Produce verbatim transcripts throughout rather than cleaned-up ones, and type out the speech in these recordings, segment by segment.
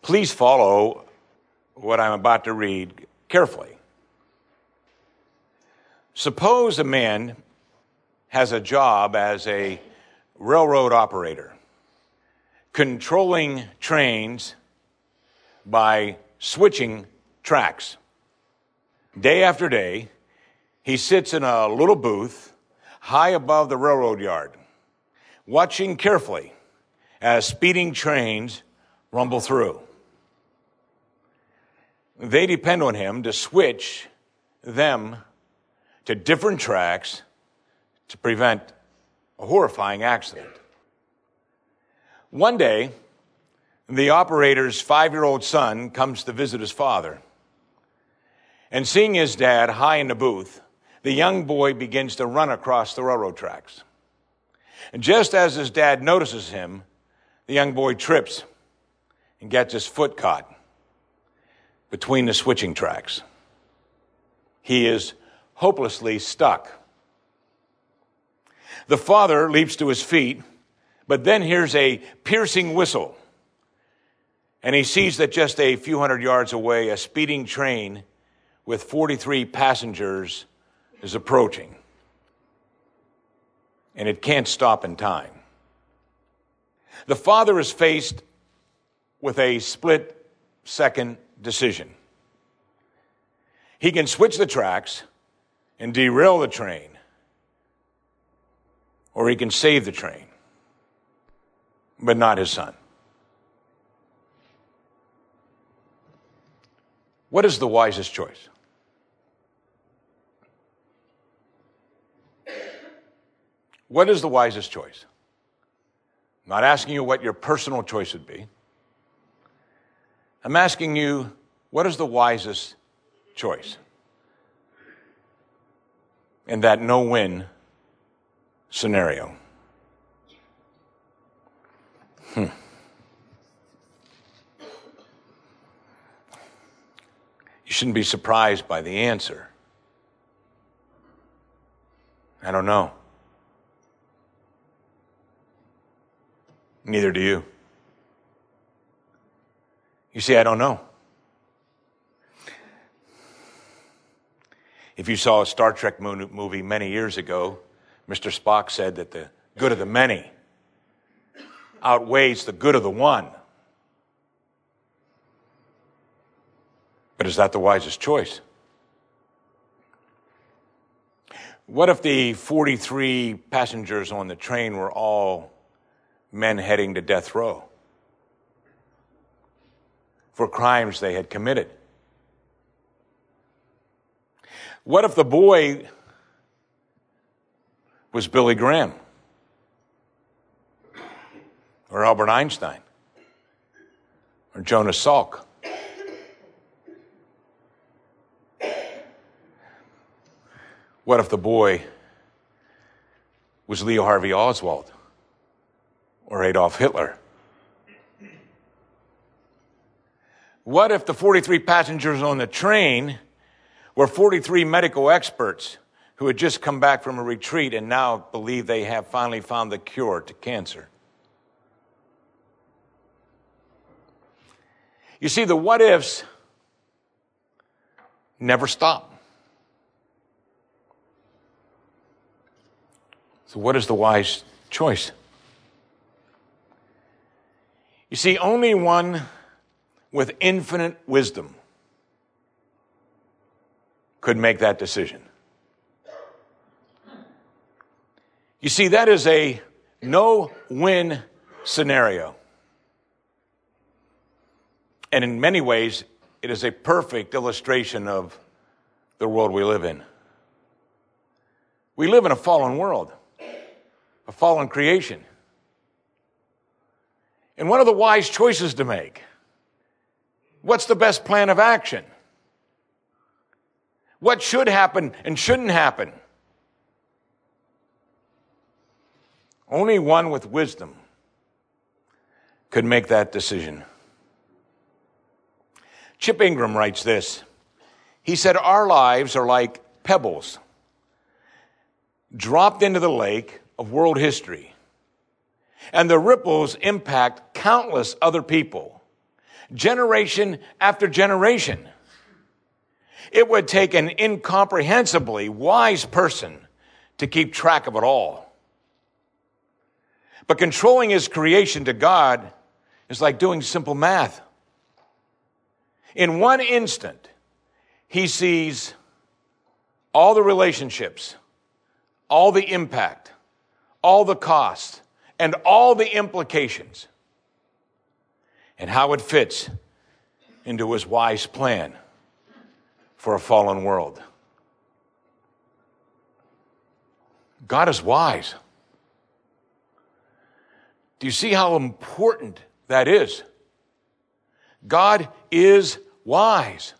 Please follow what I'm about to read carefully. Suppose a man has a job as a railroad operator, controlling trains by switching tracks. Day after day, he sits in a little booth high above the railroad yard, watching carefully as speeding trains rumble through. They depend on him to switch them to different tracks to prevent a horrifying accident. One day, the operator's five-year-old son comes to visit his father. And seeing his dad high in the booth, the young boy begins to run across the railroad tracks. And just as his dad notices him, the young boy trips and gets his foot caught between the switching tracks. He is hopelessly stuck. The father leaps to his feet, but then hears a piercing whistle, and he sees that just a few hundred yards away, a speeding train with forty-three passengers is approaching, and it can't stop in time. The father is faced with a split-second decision. He can switch the tracks and derail the train, or he can save the train, but not his son. What is the wisest choice? What is the wisest choice? I'm not asking you what your personal choice would be. I'm asking you, what is the wisest choice in that no-win scenario? Hmm. You shouldn't be surprised by the answer. I don't know. Neither do you. You see, I don't know. If you saw a Star Trek movie many years ago, Mister Spock said that the good of the many outweighs the good of the one. But is that the wisest choice? What if the forty-three passengers on the train were all men heading to death row for crimes they had committed? What if the boy was Billy Graham or Albert Einstein or Jonas Salk? What if the boy was Lee Harvey Oswald or Adolf Hitler? What if the forty-three passengers on the train were forty-three medical experts who had just come back from a retreat and now believe they have finally found the cure to cancer? You see, the what ifs never stop. So what is the wise choice? You see, only one with infinite wisdom could make that decision. You see, that is a no-win scenario. And in many ways, it is a perfect illustration of the world we live in. We live in a fallen world, a fallen creation. And what are the wise choices to make? What's the best plan of action? What should happen and shouldn't happen? Only one with wisdom could make that decision. Chip Ingram writes this. He said, our lives are like pebbles dropped into the lake of world history, and the ripples impact countless other people, generation after generation. It would take an incomprehensibly wise person to keep track of it all. But controlling his creation to God is like doing simple math. In one instant, he sees all the relationships, all the impact, all the cost, and all the implications, and how it fits into his wise plan for a fallen world. God is wise. Do you see how important that is? God is wise.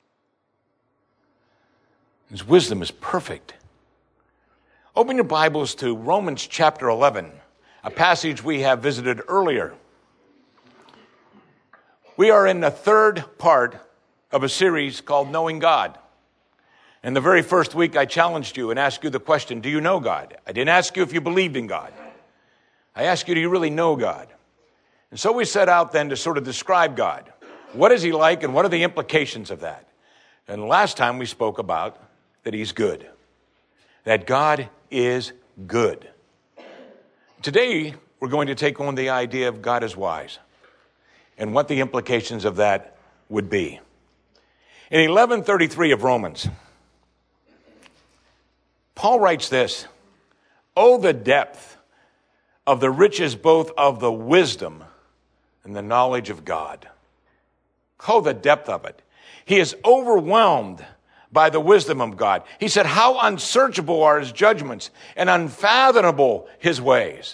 His wisdom is perfect. Open your Bibles to Romans chapter eleven, a passage we have visited earlier. We are in the third part of a series called Knowing God. In the very first week, I challenged you and asked you the question, do you know God? I didn't ask you if you believed in God. I asked you, do you really know God? And so we set out then to sort of describe God. What is he like and what are the implications of that? And last time we spoke about that he's good. That God is good. Today, we're going to take on the idea of God is wise and what the implications of that would be. In eleven thirty-three of Romans, Paul writes this, "Oh, the depth of the riches both of the wisdom and the knowledge of God." Oh, the depth of it. He is overwhelmed by the wisdom of God. He said, how unsearchable are his judgments and unfathomable his ways.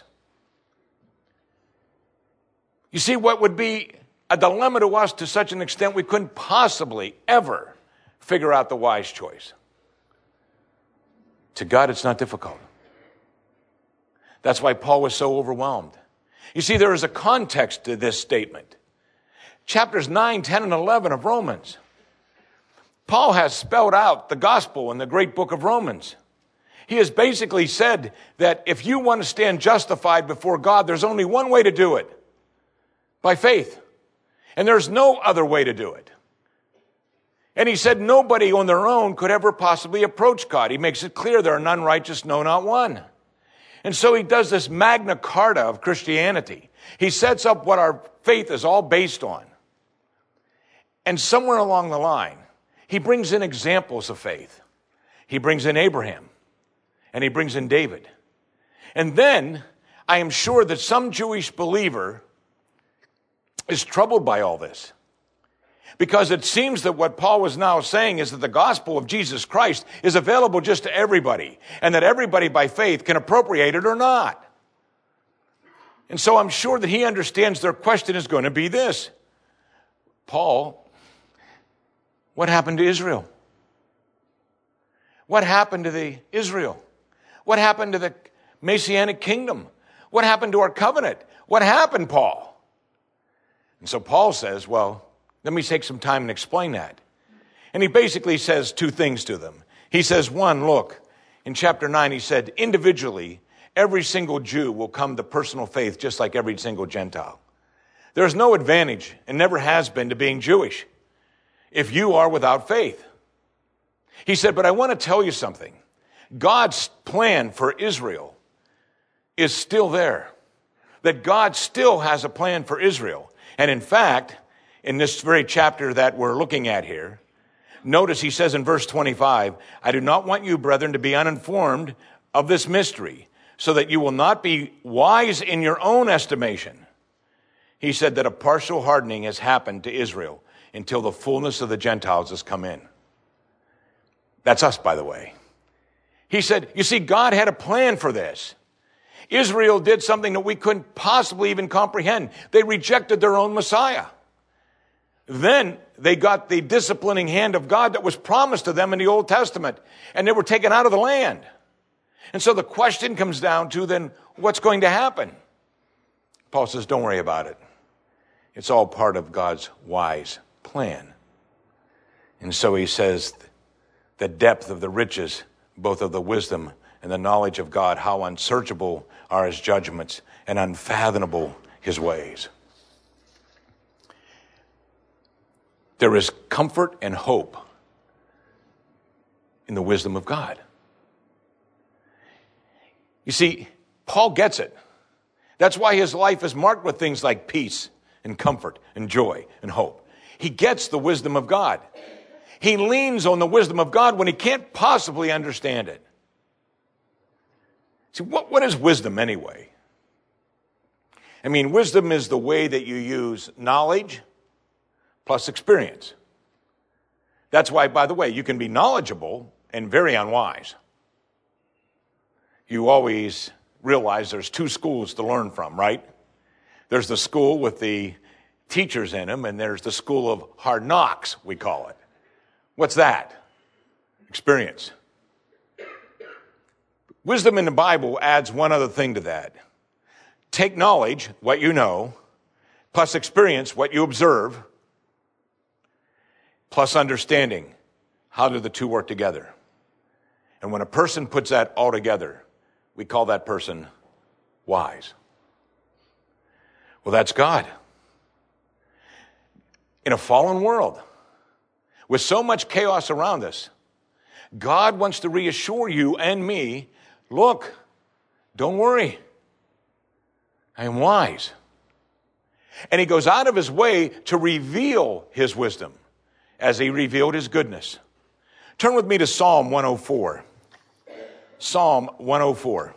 You see, what would be a dilemma to us to such an extent we couldn't possibly ever figure out the wise choice. To God, it's not difficult. That's why Paul was so overwhelmed. You see, there is a context to this statement. Chapters nine, ten, and eleven of Romans. Paul has spelled out the gospel in the great book of Romans. He has basically said that if you want to stand justified before God, there's only one way to do it. By faith. And there's no other way to do it. And he said nobody on their own could ever possibly approach God. He makes it clear there are none righteous, no, not one. And so he does this Magna Carta of Christianity. He sets up what our faith is all based on. And somewhere along the line, he brings in examples of faith. He brings in Abraham. And he brings in David. And then, I am sure that some Jewish believer is troubled by all this. Because it seems that what Paul was now saying is that the gospel of Jesus Christ is available just to everybody, and that everybody by faith can appropriate it or not. And so I'm sure that he understands their question is going to be this. Paul, what happened to Israel? What happened to the Israel? What happened to the Messianic kingdom? What happened to our covenant? What happened, Paul? And so Paul says, well, let me take some time and explain that. And he basically says two things to them. He says, one, look, in chapter nine, he said, individually, every single Jew will come to personal faith just like every single Gentile. There's no advantage, and never has been, to being Jewish if you are without faith. He said, but I want to tell you something. God's plan for Israel is still there. That God still has a plan for Israel. And in fact, in this very chapter that we're looking at here, notice he says in verse twenty-five, I do not want you, brethren, to be uninformed of this mystery, so that you will not be wise in your own estimation. He said that a partial hardening has happened to Israel until the fullness of the Gentiles has come in. That's us, by the way. He said, you see, God had a plan for this. Israel did something that we couldn't possibly even comprehend. They rejected their own Messiah. Then they got the disciplining hand of God that was promised to them in the Old Testament, and they were taken out of the land. And so the question comes down to then, what's going to happen? Paul says, don't worry about it. It's all part of God's wise plan. And so he says, the depth of the riches, both of the wisdom and the knowledge of God, how unsearchable are his judgments and unfathomable his ways. There is comfort and hope in the wisdom of God. You see, Paul gets it. That's why his life is marked with things like peace and comfort and joy and hope. He gets the wisdom of God. He leans on the wisdom of God when he can't possibly understand it. See, what, what is wisdom anyway? I mean, wisdom is the way that you use knowledge plus experience. That's why, by the way, you can be knowledgeable and very unwise. You always realize there's two schools to learn from, right? There's the school with the teachers in them, and there's the school of hard knocks, we call it. What's that? Experience. Wisdom in the Bible adds one other thing to that. Take knowledge, what you know, plus experience, what you observe, plus understanding. How do the two work together? And when a person puts that all together, we call that person wise. Well, that's God. In a fallen world, with so much chaos around us, God wants to reassure you and me, look, don't worry. I am wise. And he goes out of his way to reveal his wisdom as he revealed his goodness. Turn with me to Psalm one oh four. Psalm one oh four.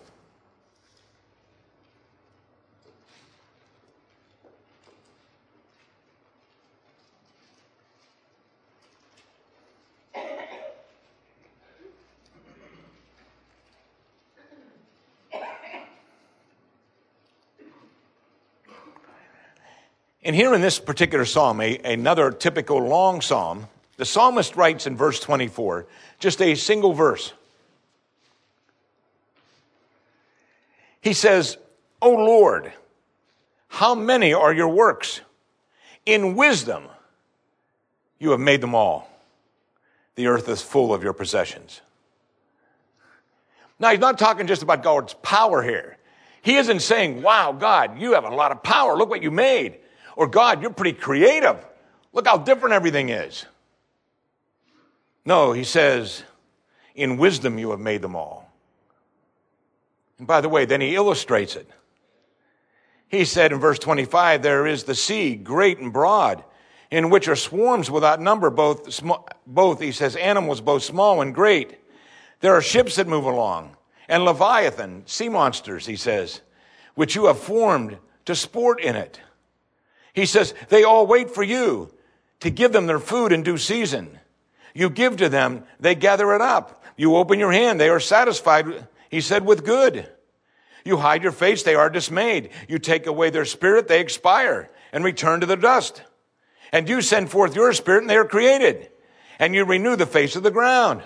And here in this particular psalm, a, another typical long psalm, the psalmist writes in verse twenty-four, just a single verse. He says, O Lord, how many are your works? In wisdom, you have made them all. The earth is full of your possessions. Now, he's not talking just about God's power here. He isn't saying, wow, God, you have a lot of power. Look what you made. Or, God, you're pretty creative. Look how different everything is. No, he says, in wisdom you have made them all. And by the way, then he illustrates it. He said in verse twenty-five, there is the sea, great and broad, in which are swarms without number, both, sm- both, he says, animals both small and great. There are ships that move along, and Leviathan, sea monsters, he says, which you have formed to sport in it. He says, they all wait for you to give them their food in due season. You give to them, they gather it up. You open your hand, they are satisfied, he said, with good. You hide your face, they are dismayed. You take away their spirit, they expire and return to the dust. And you send forth your spirit, and they are created. And you renew the face of the ground.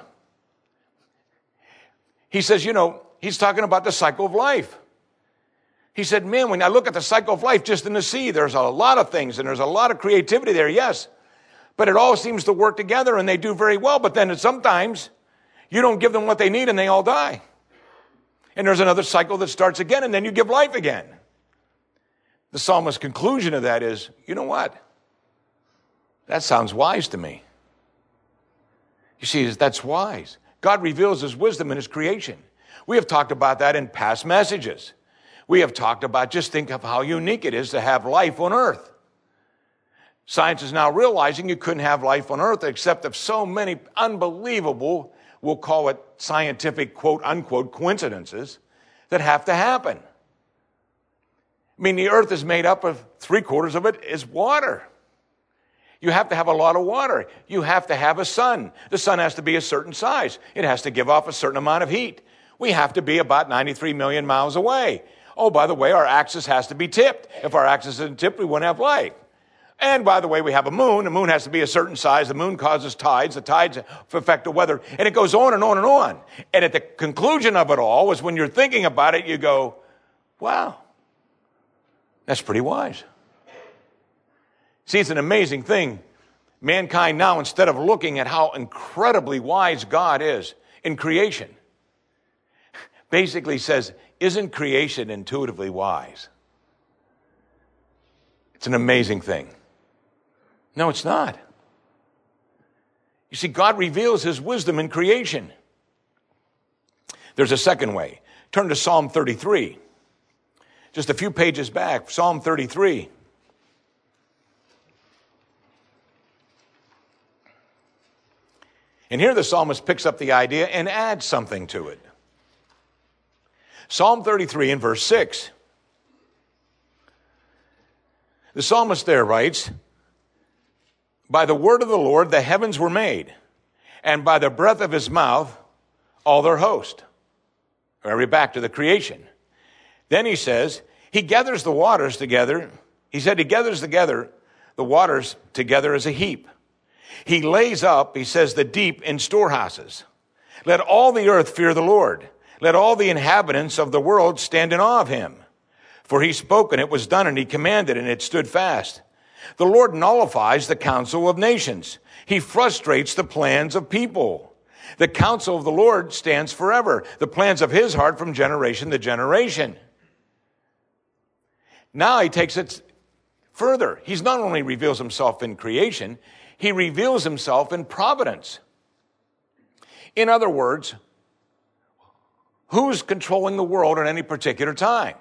He says, you know, he's talking about the cycle of life. He said, man, when I look at the cycle of life just in the sea, there's a lot of things and there's a lot of creativity there, yes. But it all seems to work together and they do very well. But then sometimes you don't give them what they need and they all die. And there's another cycle that starts again and then you give life again. The psalmist's conclusion of that is, you know what? That sounds wise to me. You see, that's wise. God reveals his wisdom in his creation. We have talked about that in past messages. We have talked about, just think of how unique it is to have life on earth. Science is now realizing you couldn't have life on earth except of so many unbelievable, we'll call it scientific, quote unquote, coincidences that have to happen. I mean, the earth is made up of three quarters of it is water. You have to have a lot of water. You have to have a sun. The sun has to be a certain size. It has to give off a certain amount of heat. We have to be about ninety-three million miles away. Oh, by the way, our axis has to be tipped. If our axis isn't tipped, we wouldn't have life. And by the way, we have a moon. The moon has to be a certain size. The moon causes tides. The tides affect the weather. And it goes on and on and on. And at the conclusion of it all is when you're thinking about it, you go, wow, that's pretty wise. See, it's an amazing thing. Mankind now, instead of looking at how incredibly wise God is in creation, basically says, isn't creation intuitively wise? It's an amazing thing. No, it's not. You see, God reveals his wisdom in creation. There's a second way. Turn to Psalm thirty-three. Just a few pages back, Psalm thirty-three. And here the psalmist picks up the idea and adds something to it. Psalm thirty-three and verse six. The psalmist there writes, by the word of the Lord the heavens were made, and by the breath of his mouth all their host. We're back to the creation. Then he says, he gathers the waters together. He said he gathers together the waters together as a heap. He lays up, he says, the deep in storehouses. Let all the earth fear the Lord. Let all the inhabitants of the world stand in awe of him. For he spoke and it was done, and he commanded and it stood fast. The Lord nullifies the counsel of nations. He frustrates the plans of people. The counsel of the Lord stands forever, the plans of his heart from generation to generation. Now he takes it further. He's not only reveals himself in creation, he reveals himself in providence. In other words, who's controlling the world at any particular time?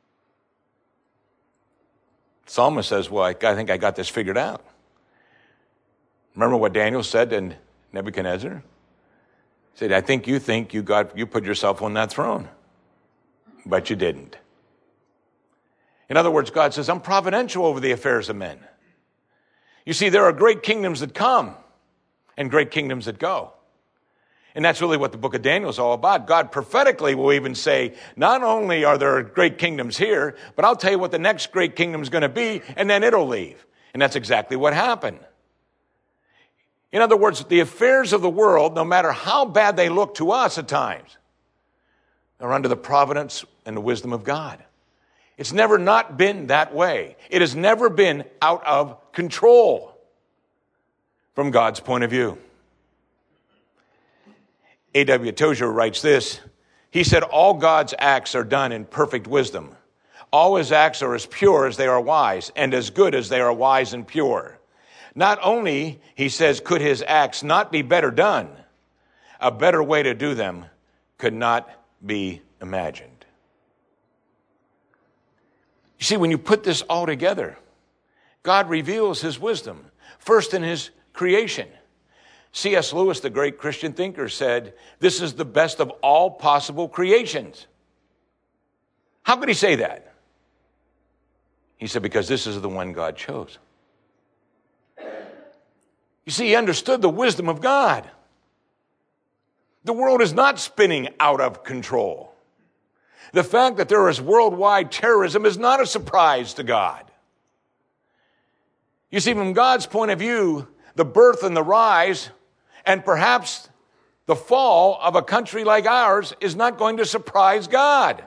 The psalmist says, well, I think I got this figured out. Remember what Daniel said to Nebuchadnezzar? He said, I think you think you got you put yourself on that throne, but you didn't. In other words, God says, I'm providential over the affairs of men. You see, there are great kingdoms that come and great kingdoms that go. And that's really what the book of Daniel is all about. God prophetically will even say, not only are there great kingdoms here, but I'll tell you what the next great kingdom is going to be, and then it'll leave. And that's exactly what happened. In other words, the affairs of the world, no matter how bad they look to us at times, are under the providence and the wisdom of God. It's never not been that way. It has never been out of control from God's point of view. A W Tozer writes this. He said, all God's acts are done in perfect wisdom. All his acts are as pure as they are wise, and as good as they are wise and pure. Not only, he says, could his acts not be better done, a better way to do them could not be imagined. You see, when you put this all together, God reveals his wisdom, first in his creation. C S Lewis, the great Christian thinker, said, this is the best of all possible creations. How could he say that? He said, because this is the one God chose. You see, he understood the wisdom of God. The world is not spinning out of control. The fact that there is worldwide terrorism is not a surprise to God. You see, from God's point of view, the birth and the rise, and perhaps the fall of a country like ours is not going to surprise God.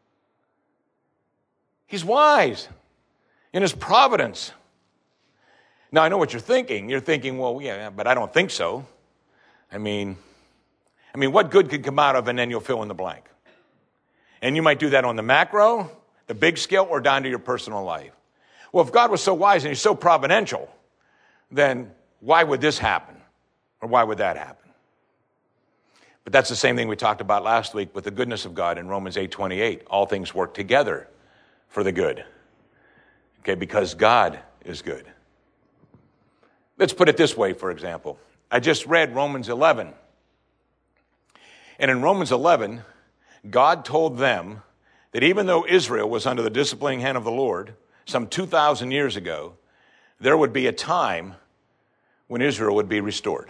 He's wise in his providence. Now, I know what you're thinking. You're thinking, well, yeah, but I don't think so. I mean, I mean, what good could come out of, and then you'll fill in the blank. And you might do that on the macro, the big scale, or down to your personal life. Well, if God was so wise and he's so providential, then why would this happen? Or why would that happen? But that's the same thing we talked about last week with the goodness of God in Romans eight twenty-eight. All things work together for the good. Okay, because God is good. Let's put it this way, for example. I just read Romans eleven. And in Romans eleven, God told them that even though Israel was under the disciplining hand of the Lord some two thousand years ago, there would be a time when Israel would be restored.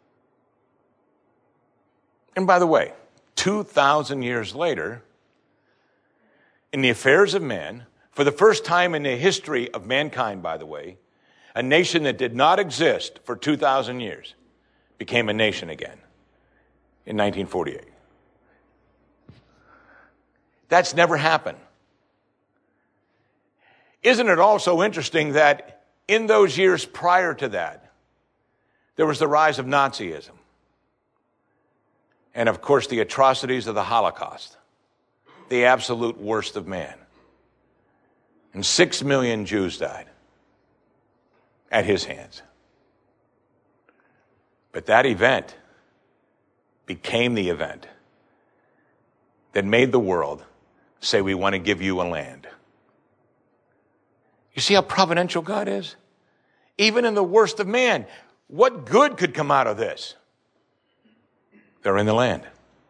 And by the way, two thousand years later, in the affairs of man, for the first time in the history of mankind, by the way, a nation that did not exist for two thousand years became a nation again in nineteen forty-eight. That's never happened. Isn't it also interesting that in those years prior to that, there was the rise of Nazism? And of course, the atrocities of the Holocaust, the absolute worst of man. And six million Jews died at his hands. But that event became the event that made the world say, we want to give you a land. You see how providential God is? Even in the worst of man, what good could come out of this? They're in the land.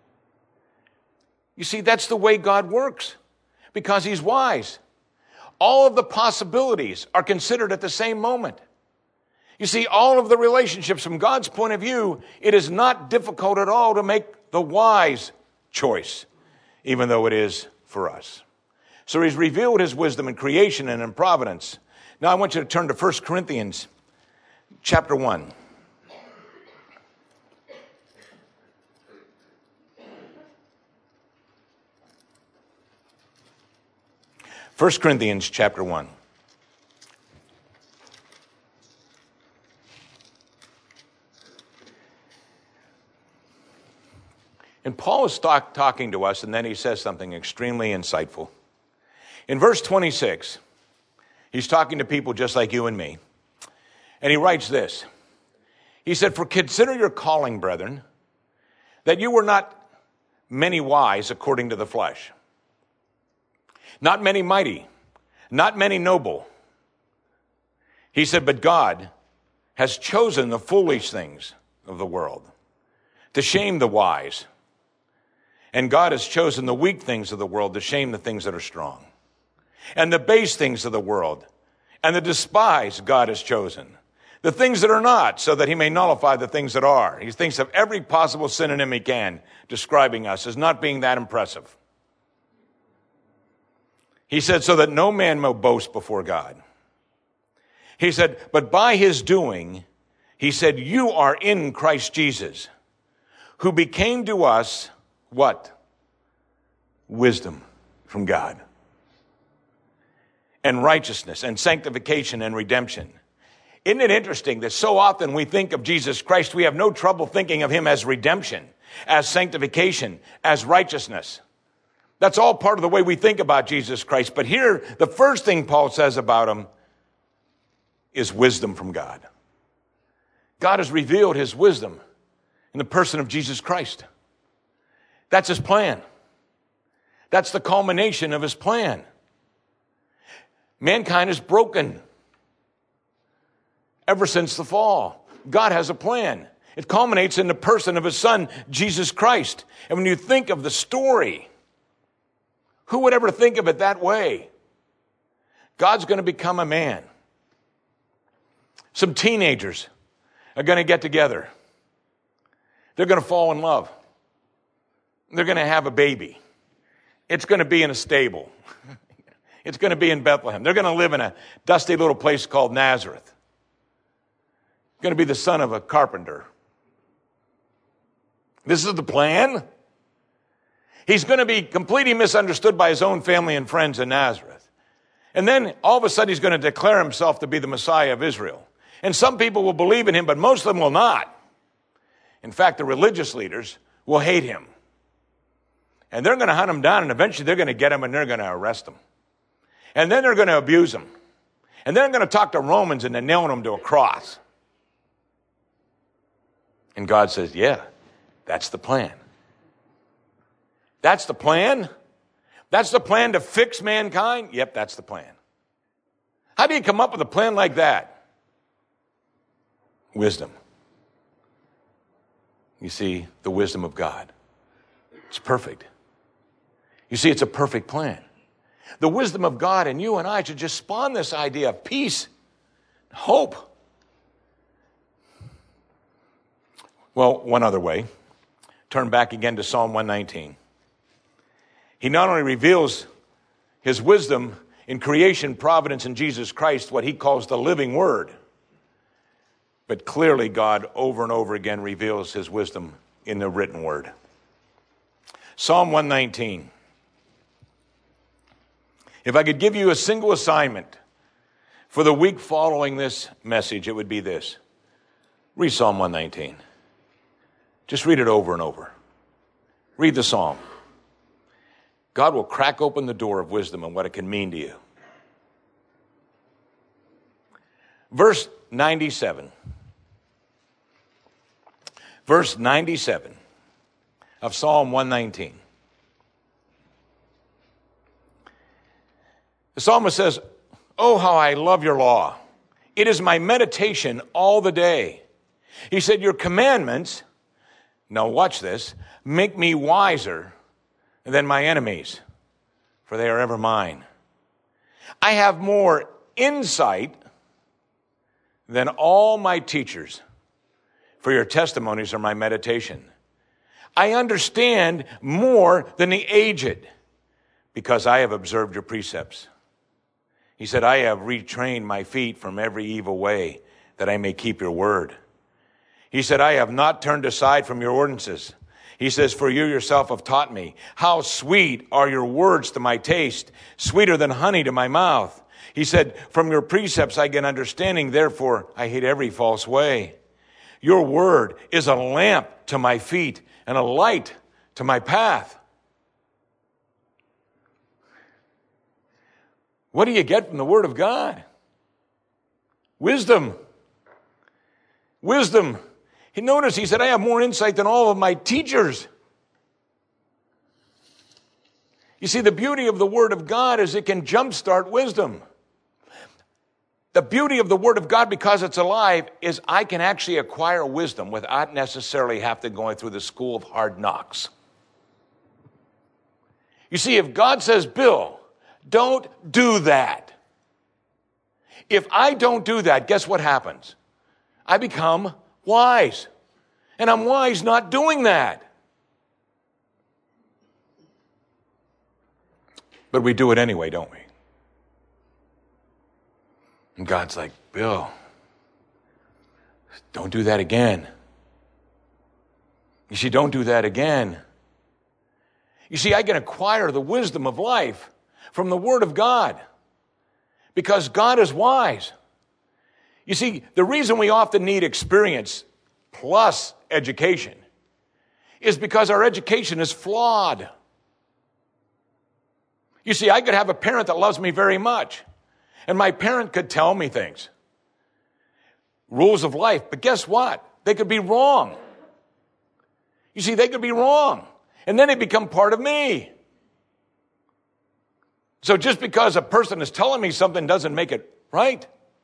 You see, that's the way God works, because he's wise. All of the possibilities are considered at the same moment. You see, all of the relationships from God's point of view, it is not difficult at all to make the wise choice, even though it is for us. So he's revealed his wisdom in creation and in providence. Now I want you to turn to First Corinthians chapter one. First Corinthians chapter one. And Paul is talk, talking to us, and then he says something extremely insightful. In verse twenty-six, he's talking to people just like you and me. And he writes this. He said, "For consider your calling, brethren, that you were not many wise according to the flesh, not many mighty, not many noble." He said, "But God has chosen the foolish things of the world to shame the wise. And God has chosen the weak things of the world to shame the things that are strong. And the base things of the world and the despised God has chosen, the things that are not, so that he may nullify the things that are." He thinks of every possible synonym he can, describing us as not being that impressive. He said, "So that no man may boast before God." He said, "But by his doing," he said, "you are in Christ Jesus, who became to us," what? Wisdom from God, and righteousness, and sanctification, and redemption. Isn't it interesting that so often we think of Jesus Christ, we have no trouble thinking of him as redemption, as sanctification, as righteousness. That's all part of the way we think about Jesus Christ. But here, the first thing Paul says about him is wisdom from God. God has revealed his wisdom in the person of Jesus Christ. That's his plan. That's the culmination of his plan. Mankind is broken ever since the fall. God has a plan. It culminates in the person of his son, Jesus Christ. And when you think of the story, who would ever think of it that way? God's going to become a man. Some teenagers are going to get together. They're going to fall in love. They're going to have a baby. It's going to be in a stable. It's going to be in Bethlehem. They're going to live in a dusty little place called Nazareth. Going to be the son of a carpenter. This is the plan. He's going to be completely misunderstood by his own family and friends in Nazareth. And then all of a sudden he's going to declare himself to be the Messiah of Israel. And some people will believe in him, but most of them will not. In fact, the religious leaders will hate him. And they're going to hunt him down, and eventually they're going to get him and they're going to arrest him. And then they're going to abuse him. And then they're going to talk to Romans and they're nailing him to a cross. And God says, yeah, that's the plan. That's the plan? That's the plan to fix mankind? Yep, that's the plan. How do you come up with a plan like that? Wisdom. You see, the wisdom of God. It's perfect. You see, it's a perfect plan. The wisdom of God and you and I should just spawn this idea of peace, hope. Well, one other way. Turn back again to Psalm one nineteen. He not only reveals his wisdom in creation, providence, and Jesus Christ, what he calls the living word, but clearly God over and over again reveals his wisdom in the written word. Psalm one nineteen. If I could give you a single assignment for the week following this message, it would be this. Read Psalm one nineteen. Just read it over and over. Read the psalm. God will crack open the door of wisdom and what it can mean to you. Verse ninety-seven. verse ninety-seven of Psalm one nineteen. The psalmist says, "Oh, how I love your law. It is my meditation all the day." He said, "Your commandments," now watch this, "make me wiser than my enemies, for they are ever mine. I have more insight than all my teachers, for your testimonies are my meditation. I understand more than the aged, because I have observed your precepts." He said, "I have retrained my feet from every evil way, that I may keep your word." He said, "I have not turned aside from your ordinances." He says, "For you yourself have taught me. How sweet are your words to my taste, sweeter than honey to my mouth." He said, "From your precepts I get understanding, therefore I hate every false way. Your word is a lamp to my feet and a light to my path." What do you get from the word of God? Wisdom. Wisdom. He noticed, he said, "I have more insight than all of my teachers." You see, the beauty of the word of God is it can jumpstart wisdom. The beauty of the word of God, because it's alive, is I can actually acquire wisdom without necessarily have to go through the school of hard knocks. You see, if God says, "Bill, don't do that," if I don't do that, guess what happens? I become wise. And I'm wise not doing that. But we do it anyway, don't we? And God's like, "Bill, don't do that again. You see, don't do that again." You see, I can acquire the wisdom of life from the Word of God because God is wise. You see, the reason we often need experience plus education is because our education is flawed. You see, I could have a parent that loves me very much, and my parent could tell me things, rules of life, but guess what? They could be wrong. You see, they could be wrong, and then they become part of me. So just because a person is telling me something doesn't make it right.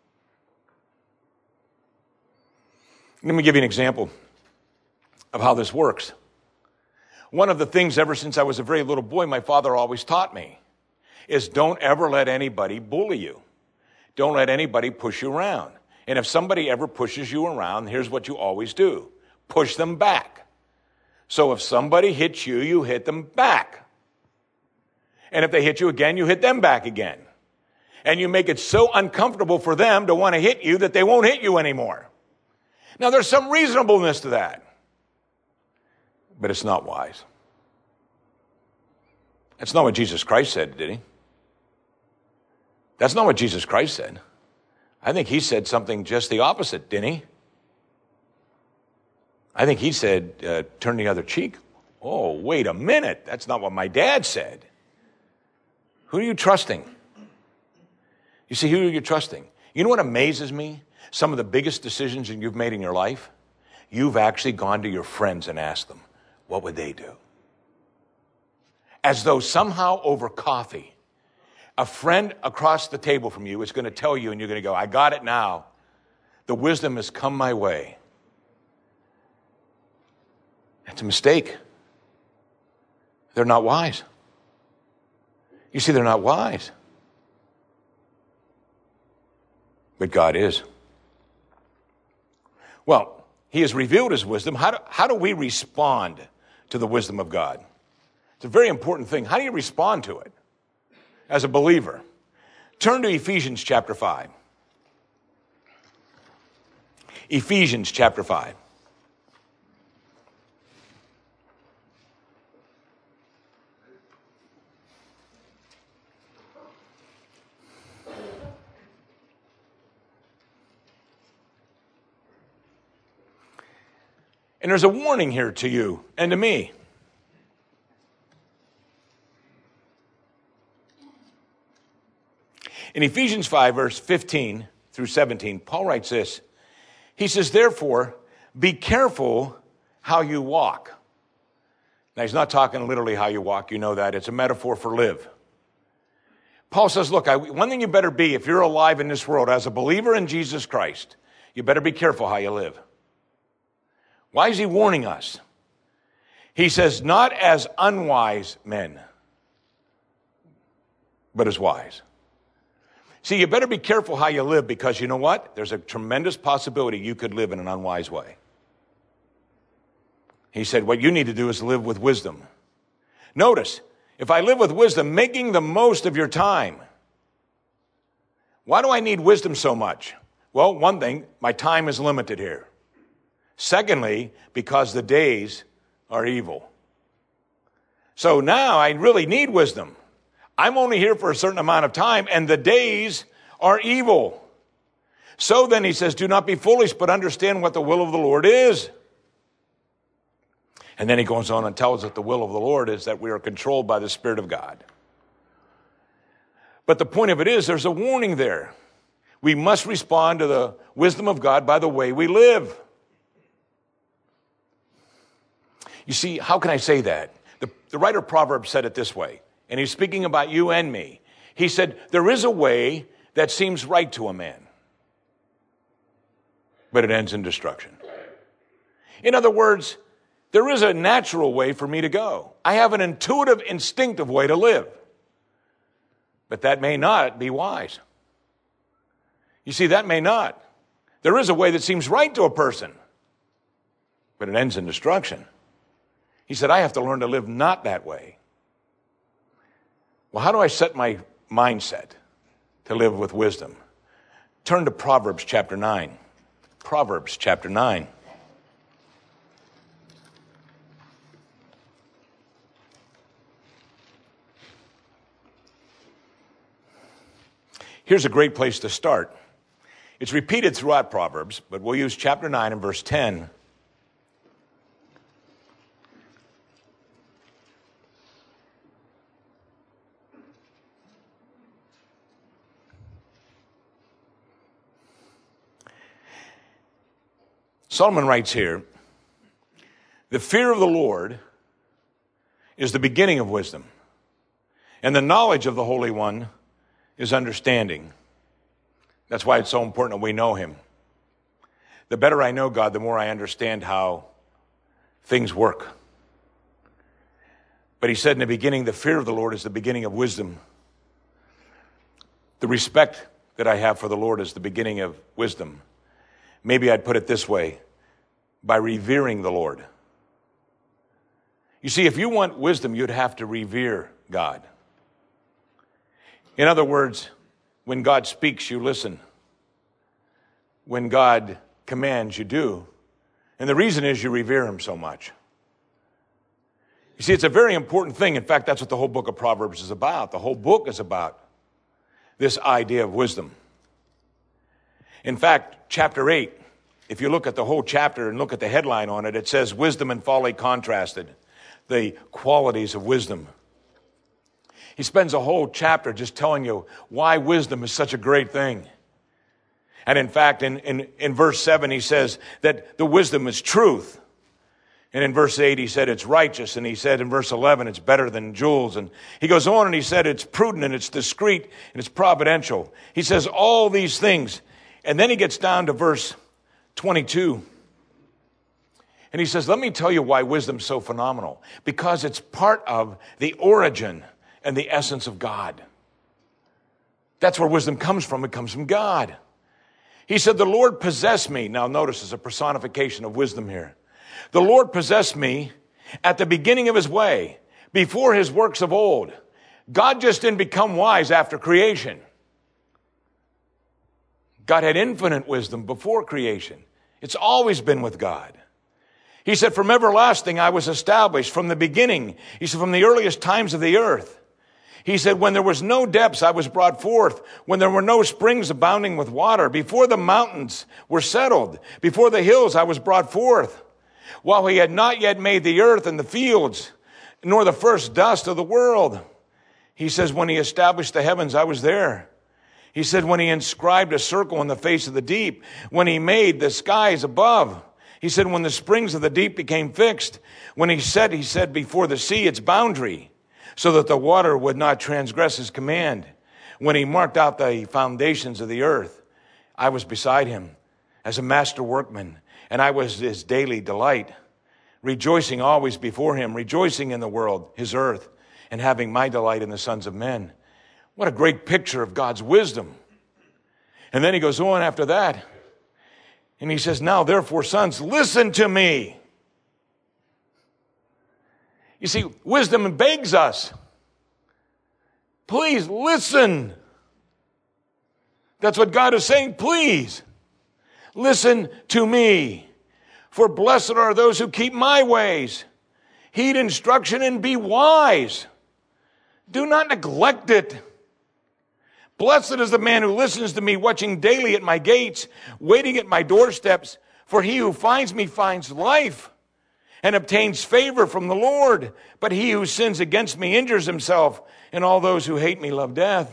Let me give you an example of how this works. One of the things ever since I was a very little boy, my father always taught me is don't ever let anybody bully you. Don't let anybody push you around. And if somebody ever pushes you around, here's what you always do. Push them back. So if somebody hits you, you hit them back. And if they hit you again, you hit them back again. And you make it so uncomfortable for them to want to hit you that they won't hit you anymore. Now, there's some reasonableness to that. But it's not wise. That's not what Jesus Christ said, did he? That's not what Jesus Christ said. I think he said something just the opposite, didn't he? I think he said, uh, turn the other cheek. Oh, wait a minute. That's not what my dad said. Who are you trusting? You see, who are you trusting? You know what amazes me? Some of the biggest decisions that you've made in your life, you've actually gone to your friends and asked them, what would they do? As though somehow over coffee, a friend across the table from you is going to tell you and you're going to go, I got it now. The wisdom has come my way. That's a mistake. They're not wise. You see, they're not wise. But God is. Well, he has revealed his wisdom. How do, how do we respond to the wisdom of God? It's a very important thing. How do you respond to it as a believer? Turn to Ephesians chapter five. Ephesians chapter five. And there's a warning here to you and to me. In Ephesians five, verse fifteen through seventeen, Paul writes this. He says, therefore, be careful how you walk. Now, he's not talking literally how you walk. You know that. It's a metaphor for live. Paul says, look, I, one thing you better be, if you're alive in this world as a believer in Jesus Christ, you better be careful how you live. Why is he warning us? He says, not as unwise men, but as wise. See, you better be careful how you live, because you know what? There's a tremendous possibility you could live in an unwise way. He said, what you need to do is live with wisdom. Notice, if I live with wisdom, making the most of your time. Why do I need wisdom so much? Well, one thing, my time is limited here. Secondly, because the days are evil. So now I really need wisdom. I'm only here for a certain amount of time, and the days are evil. So then he says, do not be foolish, but understand what the will of the Lord is. And then he goes on and tells us that the will of the Lord is that we are controlled by the Spirit of God. But the point of it is, there's a warning there. We must respond to the wisdom of God by the way we live. You see, how can I say that? The, the writer of Proverbs said it this way, and he's speaking about you and me. He said, there is a way that seems right to a man, but it ends in destruction. In other words, there is a natural way for me to go. I have an intuitive, instinctive way to live, but that may not be wise. You see, that may not. There is a way that seems right to a person, but it ends in destruction. He said, I have to learn to live not that way. Well, how do I set my mindset to live with wisdom? Turn to Proverbs chapter nine. Proverbs chapter nine. Here's a great place to start. It's repeated throughout Proverbs, but we'll use chapter nine and verse ten. Solomon writes here, the fear of the Lord is the beginning of wisdom, and the knowledge of the Holy One is understanding. That's why it's so important that we know him. The better I know God, the more I understand how things work. But he said in the beginning, the fear of the Lord is the beginning of wisdom. The respect that I have for the Lord is the beginning of wisdom. Maybe I'd put it this way, by revering the Lord. You see, if you want wisdom, you'd have to revere God. In other words, when God speaks, you listen. When God commands, you do. And the reason is you revere him so much. You see, it's a very important thing. In fact, that's what the whole book of Proverbs is about. The whole book is about this idea of wisdom. In fact, chapter eight, if you look at the whole chapter and look at the headline on it, it says wisdom and folly contrasted, the qualities of wisdom. He spends a whole chapter just telling you why wisdom is such a great thing. And in fact, in, in, in verse seven, he says that the wisdom is truth. And in verse eight, he said it's righteous. And he said in verse eleven, it's better than jewels. And he goes on and he said it's prudent and it's discreet and it's providential. He says all these things. And then he gets down to verse twenty-two. And he says, let me tell you why wisdom's so phenomenal. Because it's part of the origin and the essence of God. That's where wisdom comes from. It comes from God. He said, the Lord possessed me. Now notice there's a personification of wisdom here. The Lord possessed me at the beginning of his way, before his works of old. God just didn't become wise after creation. God had infinite wisdom before creation. It's always been with God. He said, from everlasting I was established, from the beginning. He said, from the earliest times of the earth. He said, when there was no depths, I was brought forth. When there were no springs abounding with water. Before the mountains were settled. Before the hills, I was brought forth. While he had not yet made the earth and the fields, nor the first dust of the world. He says, when he established the heavens, I was there. He said, when he inscribed a circle in the face of the deep, when he made the skies above, He said, when the springs of the deep became fixed, when he said, he said before the sea its boundary, so that the water would not transgress his command. When he marked out the foundations of the earth, I was beside him as a master workman, and I was his daily delight, rejoicing always before him, rejoicing in the world, his earth, and having my delight in the sons of men. What a great picture of God's wisdom. And then he goes on after that, and he says, now therefore, sons, listen to me. You see, wisdom begs us, please listen. That's what God is saying. Please listen to me. For blessed are those who keep my ways. Heed instruction and be wise. Do not neglect it. Blessed is the man who listens to me, watching daily at my gates, waiting at my doorsteps. For he who finds me finds life and obtains favor from the Lord. But he who sins against me injures himself, and all those who hate me love death.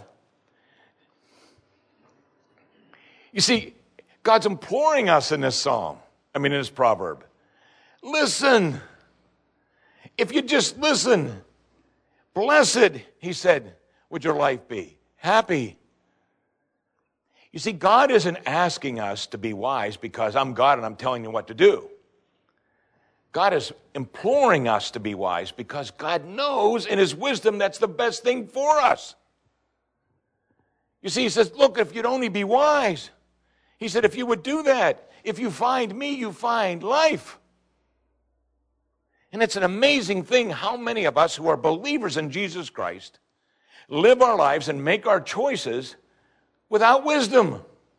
You see, God's imploring us in this psalm, I mean in this proverb. Listen. If you just listen, blessed, he said, would your life be. Happy. You see, God isn't asking us to be wise because I'm God and I'm telling you what to do. God is imploring us to be wise because God knows in his wisdom that's the best thing for us. You see, he says, look, if you'd only be wise. He said, if you would do that, if you find me, you find life. And it's an amazing thing how many of us who are believers in Jesus Christ live our lives and make our choices without wisdom.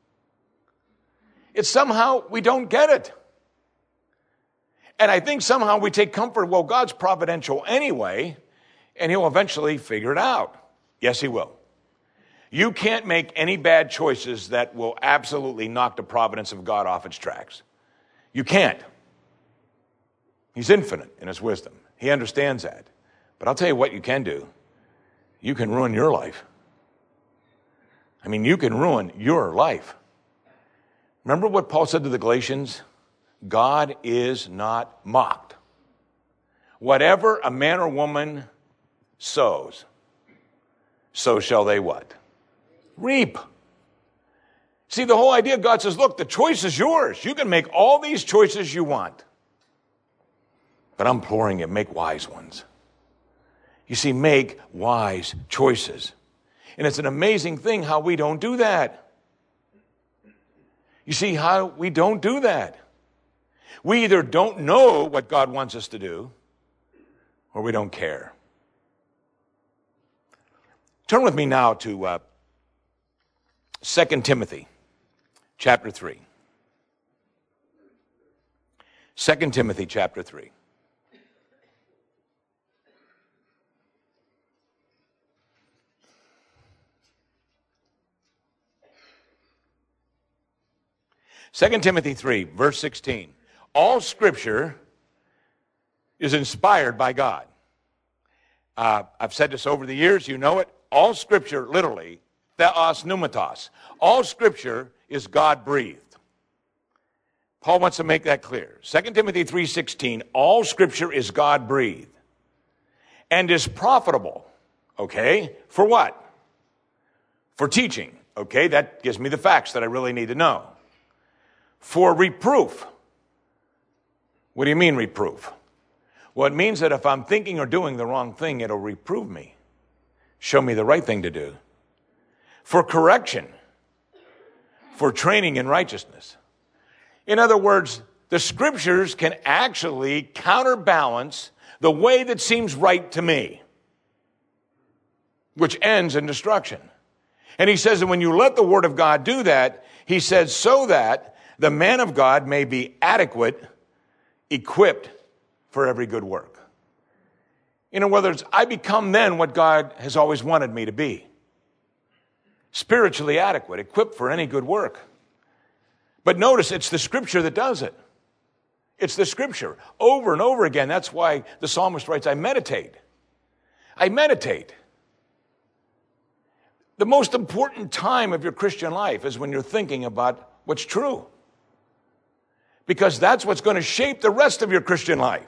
It's somehow we don't get it. And I think somehow we take comfort, well, God's providential anyway, and he'll eventually figure it out. Yes, he will. You can't make any bad choices that will absolutely knock the providence of God off its tracks. You can't. He's infinite in his wisdom. He understands that. But I'll tell you what you can do. You can ruin your life. I mean, you can ruin your life. Remember what Paul said to the Galatians? God is not mocked. Whatever a man or woman sows, so shall they what? Reap. See, the whole idea, God says, look, the choice is yours. You can make all these choices you want. But I'm imploring you, make wise ones. You see, make wise choices. And it's an amazing thing how we don't do that. You see how we don't do that. We either don't know what God wants us to do, or we don't care. Turn with me now to uh, Second Timothy chapter three. Second Timothy chapter three. Second Timothy three, verse sixteen. All Scripture is inspired by God. Uh, I've said this over the years. You know it. All Scripture, literally, theos pneumatos. All Scripture is God-breathed. Paul wants to make that clear. Second Timothy three sixteen. All Scripture is God-breathed and is profitable. Okay? For what? For teaching. Okay? That gives me the facts that I really need to know. For reproof. What do you mean reproof? Well, it means that if I'm thinking or doing the wrong thing, it'll reprove me. Show me the right thing to do. For correction. For training in righteousness. In other words, the Scriptures can actually counterbalance the way that seems right to me, which ends in destruction. And he says that when you let the Word of God do that, he says so that the man of God may be adequate, equipped for every good work. In other words, I become then what God has always wanted me to be. Spiritually adequate, equipped for any good work. But notice, it's the Scripture that does it. It's the Scripture. Over and over again. That's why the psalmist writes, I meditate. I meditate. The most important time of your Christian life is when you're thinking about what's true. because that's what's going to shape the rest of your Christian life.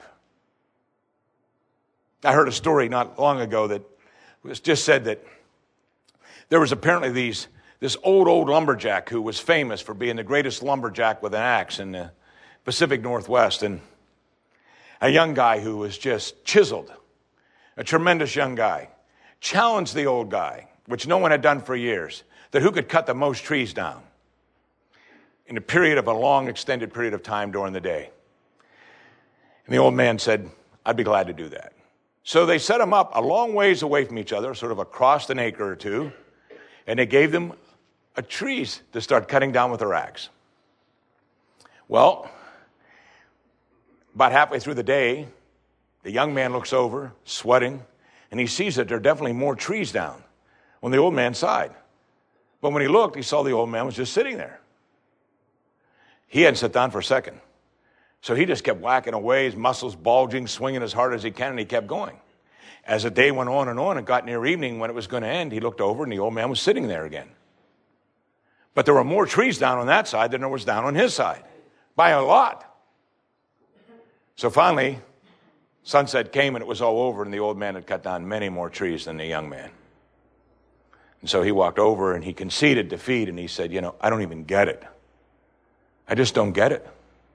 I heard a story not long ago that was just said that there was apparently these this old, old lumberjack who was famous for being the greatest lumberjack with an axe in the Pacific Northwest, and a young guy who was just chiseled, a tremendous young guy, challenged the old guy, which no one had done for years, that who could cut the most trees down in a period of a long, extended period of time during the day. And the old man said, I'd be glad to do that. So they set him up a long ways away from each other, sort of across an acre or two, and they gave them a trees to start cutting down with their axe. Well, about halfway through the day, the young man looks over, sweating, and he sees that there are definitely more trees down on the old man's side. But when he looked, he saw the old man was just sitting there. He hadn't sat down for a second. So he just kept whacking away, his muscles bulging, swinging as hard as he can, and he kept going. As the day went on and on, and got near evening when it was going to end, he looked over, and the old man was sitting there again. But there were more trees down on that side than there was down on his side, by a lot. So finally, sunset came, and it was all over, and the old man had cut down many more trees than the young man. And so he walked over, and he conceded defeat, and he said, you know, I don't even get it. I just don't get it.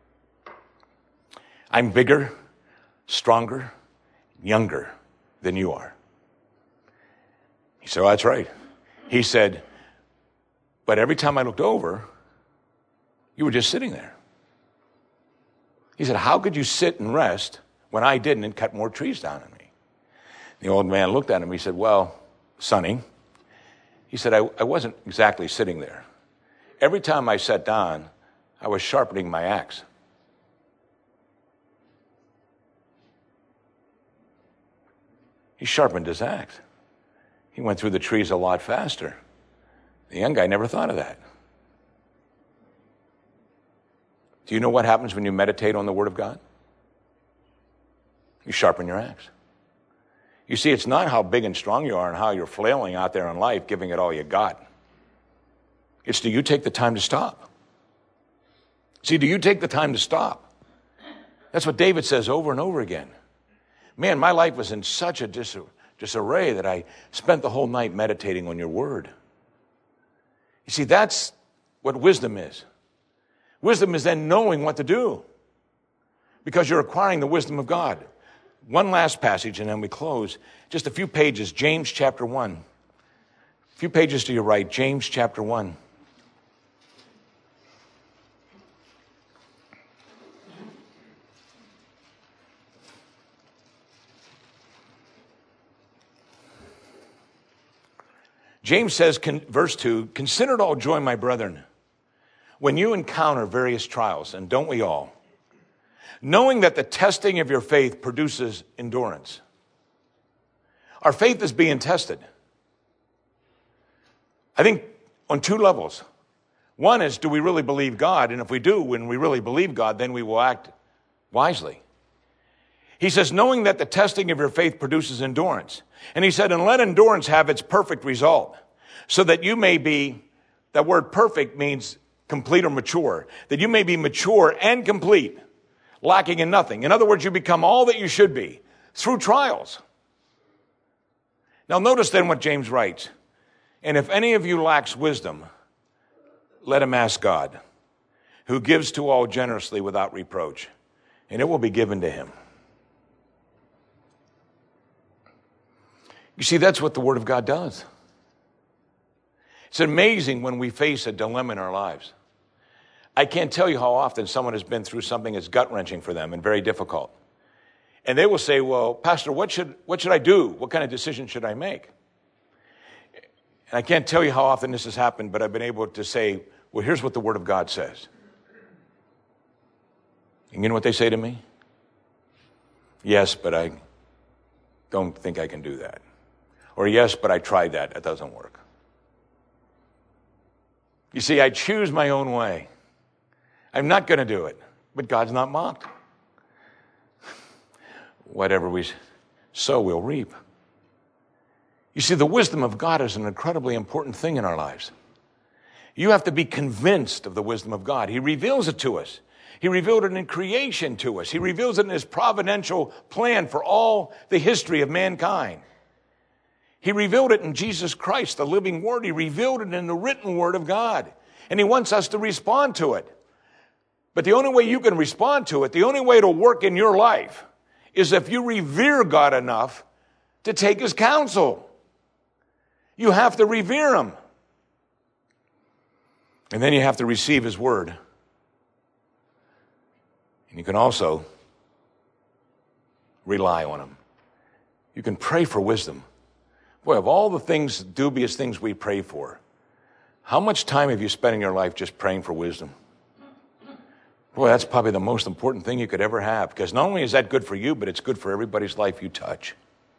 I'm bigger, stronger, younger than you are. He said, well, that's right. He said, but every time I looked over, you were just sitting there. He said, how could you sit and rest when I didn't and cut more trees down on me? The old man looked at him. He said, well, Sonny, he said, I, I wasn't exactly sitting there. Every time I sat down, I was sharpening my axe. He sharpened his axe. He went through the trees a lot faster. The young guy never thought of that. Do you know what happens when you meditate on the Word of God? You sharpen your axe. You see, it's not how big and strong you are and how you're flailing out there in life, giving it all you got. It's do you take the time to stop? See, do you take the time to stop? That's what David says over and over again. Man, my life was in such a dis- disarray that I spent the whole night meditating on your word. You see, that's what wisdom is. Wisdom is then knowing what to do because you're acquiring the wisdom of God. One last passage and then we close. Just a few pages, James chapter one. A few pages to your right, James chapter one. James says, verse two, consider it all joy, my brethren, when you encounter various trials, and don't we all, knowing that the testing of your faith produces endurance. Our faith is being tested. I think on two levels. One is, do we really believe God? And if we do, when we really believe God, then we will act wisely. He says, knowing that the testing of your faith produces endurance. And he said, and let endurance have its perfect result, so that you may be, that word perfect means complete or mature, that you may be mature and complete, lacking in nothing. In other words, you become all that you should be through trials. Now notice then what James writes. And if any of you lacks wisdom, let him ask God, who gives to all generously without reproach, and it will be given to him. You see, that's what the Word of God does. It's amazing when we face a dilemma in our lives. I can't tell you how often someone has been through something that's gut-wrenching for them and very difficult. And they will say, well, Pastor, what should, what should I do? What kind of decision should I make? And I can't tell you how often this has happened, but I've been able to say, well, here's what the Word of God says. And you know what they say to me? Yes, but I don't think I can do that. Or yes, but I tried that. It doesn't work. You see, I choose my own way. I'm not going to do it, but God's not mocked. Whatever we sow, we'll reap. You see, the wisdom of God is an incredibly important thing in our lives. You have to be convinced of the wisdom of God. He reveals it to us. He revealed it in creation to us. He reveals it in his providential plan for all the history of mankind. He revealed it in Jesus Christ, the living word. He revealed it in the written word of God. And he wants us to respond to it. But the only way you can respond to it, the only way it'll work in your life, is if you revere God enough to take his counsel. You have to revere him. And then you have to receive his word. And you can also rely on him. You can pray for wisdom. Boy, of all the things, dubious things we pray for, how much time have you spent in your life just praying for wisdom? Boy, that's probably the most important thing you could ever have, because not only is that good for you, but it's good for everybody's life you touch.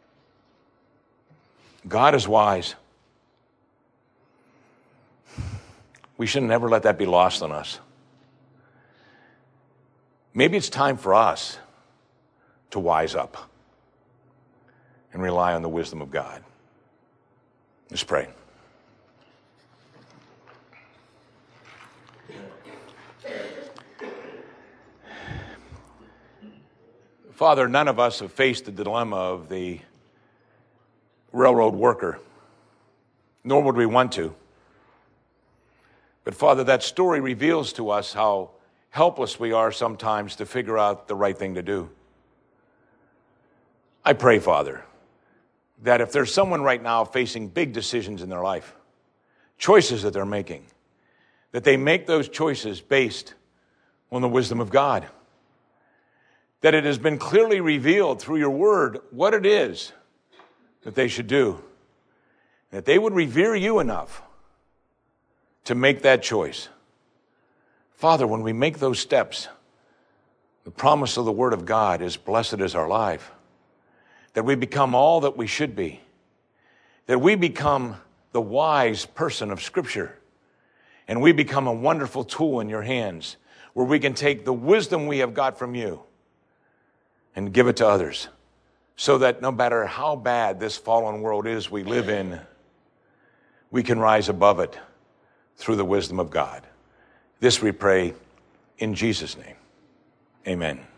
God is wise. We should never let that be lost on us. Maybe it's time for us to wise up and rely on the wisdom of God. Let's pray. Father, none of us have faced the dilemma of the railroad worker, nor would we want to. But Father, that story reveals to us how helpless we are sometimes to figure out the right thing to do. I pray, Father, that if there's someone right now facing big decisions in their life, choices that they're making, that they make those choices based on the wisdom of God. That it has been clearly revealed through your word what it is that they should do. That they would revere you enough to make that choice. Father, when we make those steps, the promise of the word of God is blessed is our life. That we become all that we should be. That we become the wise person of Scripture. And we become a wonderful tool in your hands where we can take the wisdom we have got from you and give it to others so that no matter how bad this fallen world is we live in, we can rise above it through the wisdom of God. This we pray in Jesus' name. Amen.